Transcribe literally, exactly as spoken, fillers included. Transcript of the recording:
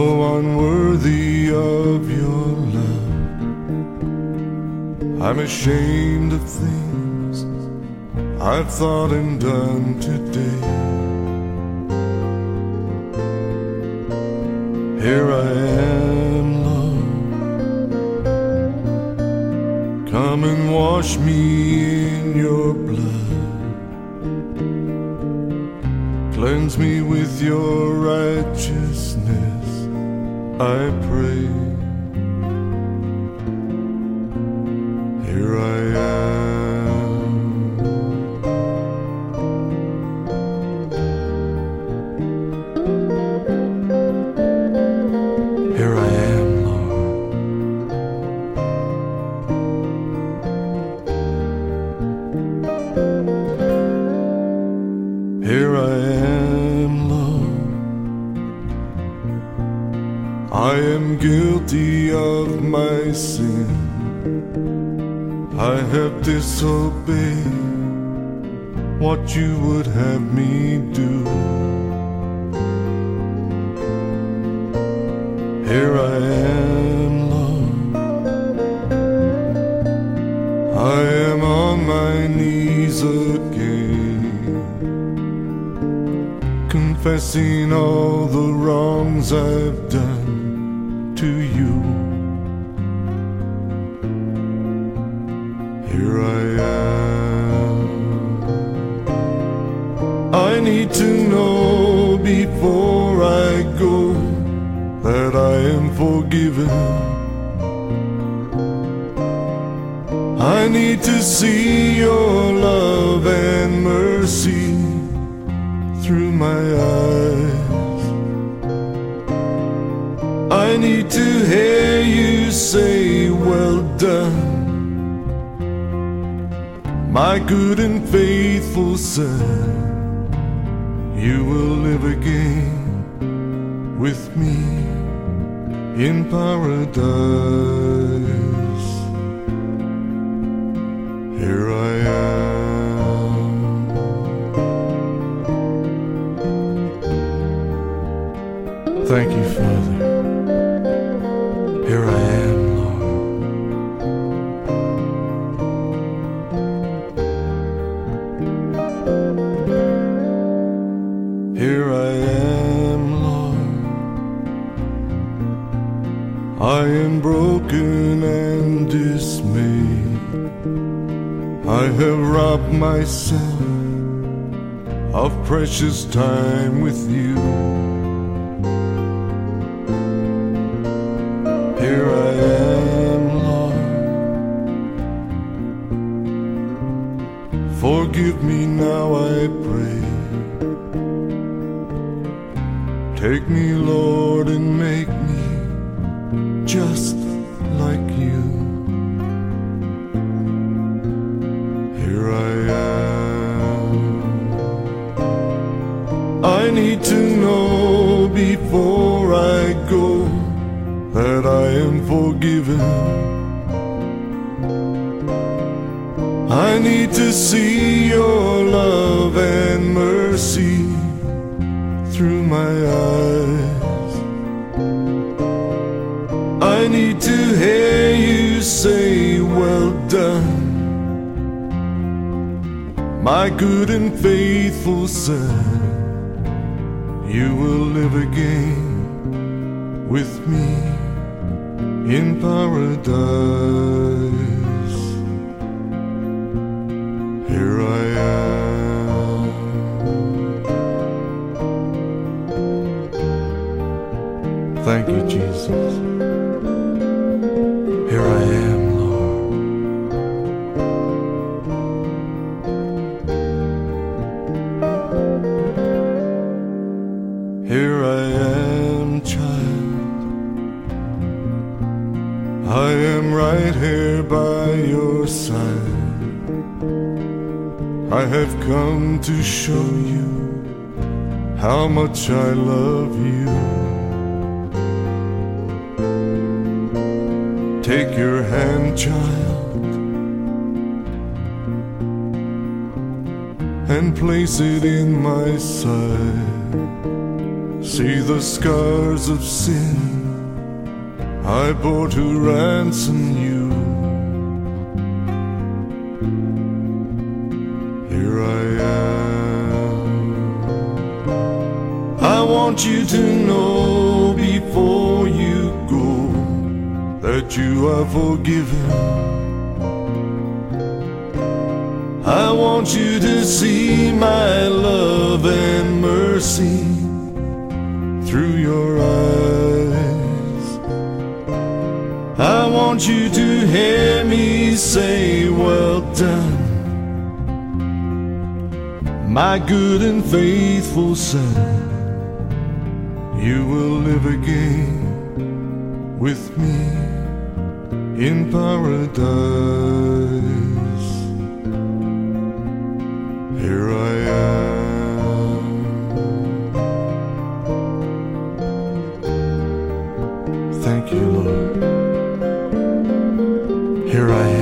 unworthy of your love. I'm ashamed of things I've thought and done today. Here I am, Lord. Come and wash me in your blood. Cleanse me with your righteousness, I pray. Here I am. Here I am, Lord. Here I am, Lord. I am guilty of my sin. I have disobeyed what you would have me do. Here I am, Lord. I am on my knees again, confessing all the wrongs I've done to you. Here I am. I need to know before I go that I am forgiven. I need to see your love and mercy through my eyes. I need to hear you say, well done, my good and faithful son. You will live again with me in paradise. Here I am. Thank you, Father. Here I am, Lord. Here I am, Lord. I am broken and dismayed. I have robbed myself of precious time with you. Here I am, Lord. Forgive me now, I pray. Take me, Lord, and make me just like you. Here I am. I need to know before I go that I am forgiven. I need to see your love and mercy through my eyes. I need to hear you say, well done, my good and faithful son. You will live again with me in paradise. Here I am. Thank you, Jesus. Here I am, Lord. Here I am, child. I am right here by your side. I have come to show you how much I love you. Take your hand, child, and place it in my side. See the scars of sin I bore to ransom you. Here I am. I want you to know before you go that you are forgiven. I want you to see my love and mercy through your eyes. I want you to hear me say, well done, my good and faithful son. You will live again with me in paradise. Here I am. Thank you, Lord. Here I am.